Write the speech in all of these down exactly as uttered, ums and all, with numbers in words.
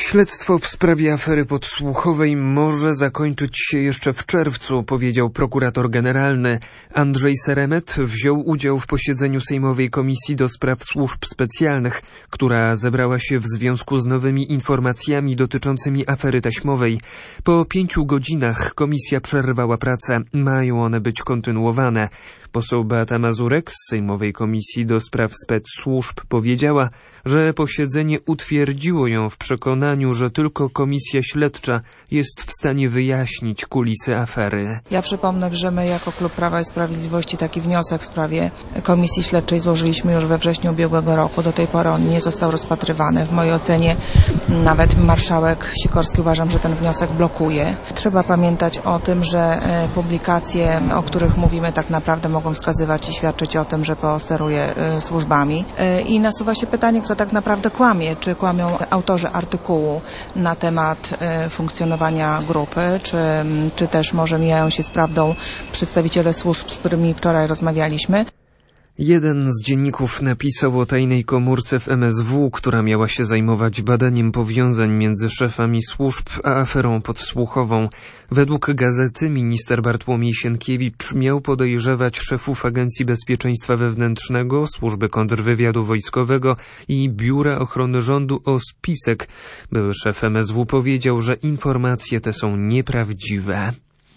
Śledztwo w sprawie afery podsłuchowej może zakończyć się jeszcze w czerwcu, powiedział prokurator generalny. Andrzej Seremet wziął udział w posiedzeniu Sejmowej Komisji do Spraw Służb Specjalnych, która zebrała się w związku z nowymi informacjami dotyczącymi afery taśmowej. Po pięciu godzinach komisja przerwała pracę. Mają one być kontynuowane. Poseł Beata Mazurek z Sejmowej Komisji do Spraw Specsłużb powiedziała, że posiedzenie utwierdziło ją w przekonaniu, że tylko komisja śledcza jest w stanie wyjaśnić kulisy afery. Ja przypomnę, że my jako Klub Prawa i Sprawiedliwości taki wniosek w sprawie komisji śledczej złożyliśmy już we wrześniu ubiegłego roku. Do tej pory on nie został rozpatrywany. W mojej ocenie nawet marszałek Sikorski uważam, że ten wniosek blokuje. Trzeba pamiętać o tym, że publikacje, o których mówimy, tak naprawdę mogą wskazywać i świadczyć o tym, że P O steruje służbami. I nasuwa się pytanie, kto tak naprawdę kłamie. Czy kłamią autorzy artykułu na temat funkcjonowania grupy, czy, czy też może mijają się z prawdą przedstawiciele służb, z którymi wczoraj rozmawialiśmy. Jeden z dzienników napisał o tajnej komórce w M S W, która miała się zajmować badaniem powiązań między szefami służb a aferą podsłuchową. Według gazety minister Bartłomiej Sienkiewicz miał podejrzewać szefów Agencji Bezpieczeństwa Wewnętrznego, Służby Kontrwywiadu Wojskowego i Biura Ochrony Rządu o spisek. Były szef M S W powiedział, że informacje te są nieprawdziwe.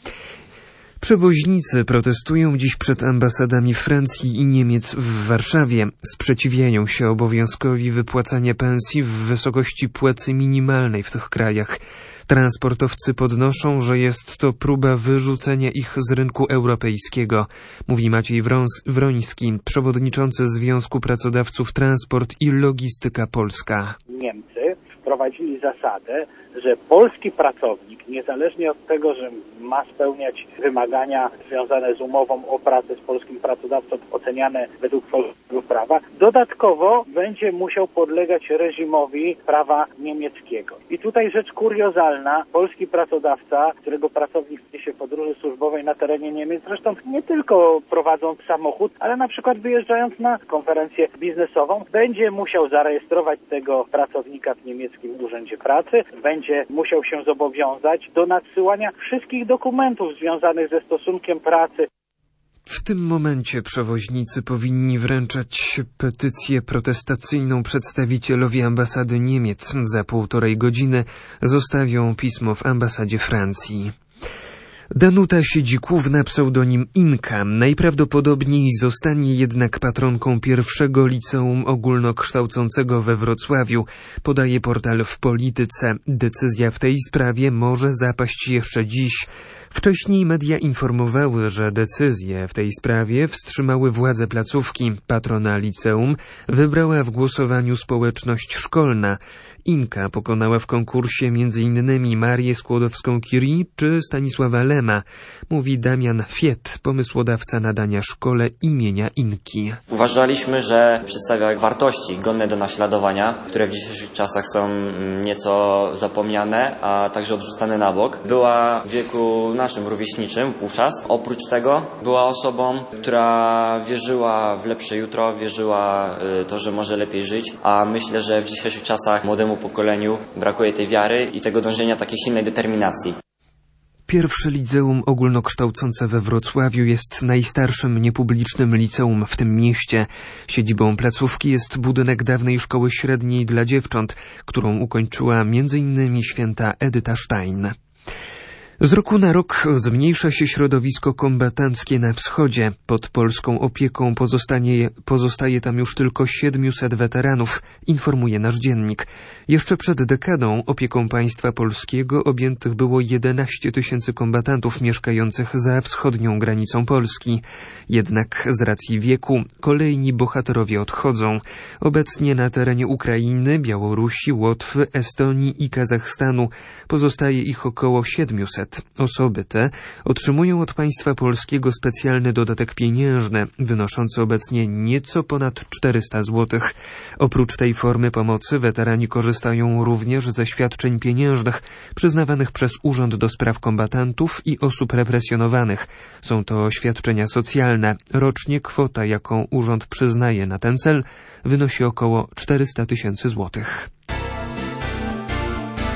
Przewoźnicy protestują dziś przed ambasadami Francji i Niemiec w Warszawie. Sprzeciwiają się obowiązkowi wypłacania pensji w wysokości płacy minimalnej w tych krajach. Transportowcy podnoszą, że jest to próba wyrzucenia ich z rynku europejskiego, mówi Maciej Wrons- Wroński, przewodniczący Związku Pracodawców Transport i Logistyka Polska. Niemcy wprowadzili zasadę, że polski pracownik, niezależnie od tego, że ma spełniać wymagania związane z umową o pracę z polskim pracodawcą oceniane według polskiego prawa, dodatkowo będzie musiał podlegać reżimowi prawa niemieckiego. I tutaj rzecz kuriozalna, polski pracodawca, którego pracownik w czasie podróży służbowej na terenie Niemiec, zresztą nie tylko prowadząc samochód, ale na przykład wyjeżdżając na konferencję biznesową, będzie musiał zarejestrować tego pracownika w niemieckim urzędzie pracy, będzie będzie musiał się zobowiązać do nadsyłania wszystkich dokumentów związanych ze stosunkiem pracy. W tym momencie przewoźnicy powinni wręczać petycję protestacyjną przedstawicielowi ambasady Niemiec. Za półtorej godziny zostawią pismo w ambasadzie Francji. Danuta Siedzików na pseudonim Inka najprawdopodobniej zostanie jednak patronką pierwszego liceum ogólnokształcącego we Wrocławiu, podaje portal W Polityce. Decyzja w tej sprawie może zapaść jeszcze dziś. Wcześniej media informowały, że decyzje w tej sprawie wstrzymały władze placówki. Patrona liceum wybrała w głosowaniu społeczność szkolna. Inka pokonała w konkursie m.in. Marię Skłodowską-Curie czy Stanisława Lema, mówi Damian Fiet, pomysłodawca nadania szkole imienia Inki. Uważaliśmy, że przedstawia wartości godne do naśladowania, które w dzisiejszych czasach są nieco zapomniane, a także odrzucane na bok. Była w wieku naszym rówieśniczym wówczas. Oprócz tego była osobą, która wierzyła w lepsze jutro, wierzyła w to, że może lepiej żyć, a myślę, że w dzisiejszych czasach młodemu pokoleniu brakuje tej wiary i tego dążenia takiej silnej determinacji. Pierwsze liceum ogólnokształcące we Wrocławiu jest najstarszym niepublicznym liceum w tym mieście. Siedzibą placówki jest budynek dawnej szkoły średniej dla dziewcząt, którą ukończyła między innymi święta Edyta Stein. Z roku na rok zmniejsza się środowisko kombatanckie na wschodzie. Pod polską opieką pozostanie, pozostaje tam już tylko siedmiuset weteranów, informuje nasz dziennik. Jeszcze przed dekadą opieką państwa polskiego objętych było jedenaście tysięcy kombatantów mieszkających za wschodnią granicą Polski. Jednak z racji wieku kolejni bohaterowie odchodzą. Obecnie na terenie Ukrainy, Białorusi, Łotwy, Estonii i Kazachstanu pozostaje ich około siedmiuset. Osoby te otrzymują od państwa polskiego specjalny dodatek pieniężny, wynoszący obecnie nieco ponad czterysta złotych. Oprócz tej formy pomocy weterani korzystają również ze świadczeń pieniężnych przyznawanych przez Urząd do Spraw Kombatantów i Osób Represjonowanych. Są to świadczenia socjalne. Rocznie kwota, jaką urząd przyznaje na ten cel, wynosi około czterysta tysięcy złotych.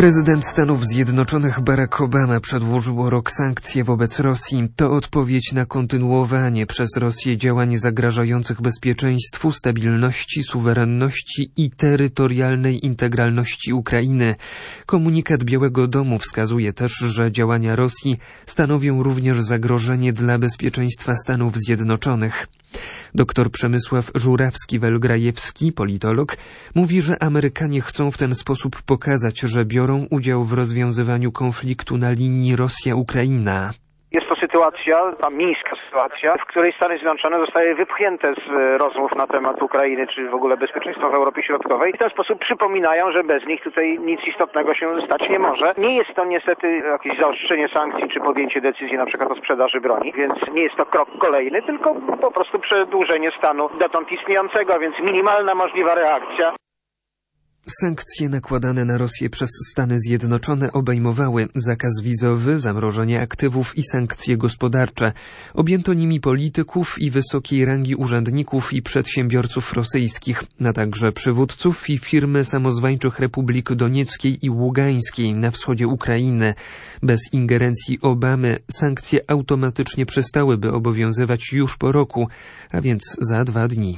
Prezydent Stanów Zjednoczonych Barack Obama przedłożył o rok sankcje wobec Rosji. To odpowiedź na kontynuowanie przez Rosję działań zagrażających bezpieczeństwu, stabilności, suwerenności i terytorialnej integralności Ukrainy. Komunikat Białego Domu wskazuje też, że działania Rosji stanowią również zagrożenie dla bezpieczeństwa Stanów Zjednoczonych. Doktor Przemysław Żurawski-Welgrajewski, politolog, mówi, że Amerykanie chcą w ten sposób pokazać, że biorą udział w rozwiązywaniu konfliktu na linii Rosja-Ukraina. Jest to sytuacja, ta mińska sytuacja, w której Stany Zjednoczone zostały wypchnięte z rozmów na temat Ukrainy, czy w ogóle bezpieczeństwa w Europie Środkowej. I w ten sposób przypominają, że bez nich tutaj nic istotnego się stać nie może. Nie jest to niestety jakieś zaostrzenie sankcji, czy podjęcie decyzji na przykład o sprzedaży broni, więc nie jest to krok kolejny, tylko po prostu przedłużenie stanu dotąd istniejącego, więc minimalna możliwa reakcja. Sankcje nakładane na Rosję przez Stany Zjednoczone obejmowały zakaz wizowy, zamrożenie aktywów i sankcje gospodarcze. Objęto nimi polityków i wysokiej rangi urzędników i przedsiębiorców rosyjskich, a także przywódców i firmy samozwańczych Republik Donieckiej i Ługańskiej na wschodzie Ukrainy. Bez ingerencji Obamy sankcje automatycznie przestałyby obowiązywać już po roku, a więc za dwa dni.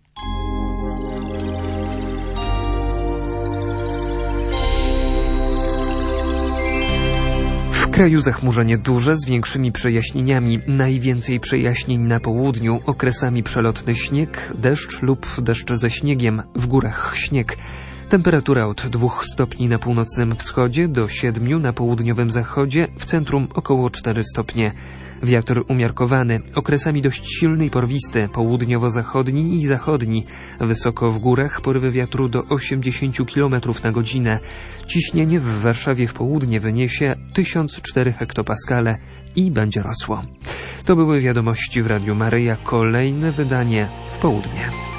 W kraju zachmurzenie duże z większymi przejaśnieniami. Najwięcej przejaśnień na południu, okresami przelotny śnieg, deszcz lub deszcz ze śniegiem, w górach śnieg. Temperatura od dwóch stopni na północnym wschodzie do siedmiu na południowym zachodzie, w centrum około cztery stopnie. Wiatr umiarkowany, okresami dość silny i porwisty, południowo-zachodni i zachodni. Wysoko w górach porywy wiatru do osiemdziesiąt kilometrów na godzinę. Ciśnienie w Warszawie w południe wyniesie tysiąc cztery hektopaskale i będzie rosło. To były wiadomości w Radiu Maryja. Kolejne wydanie w południe.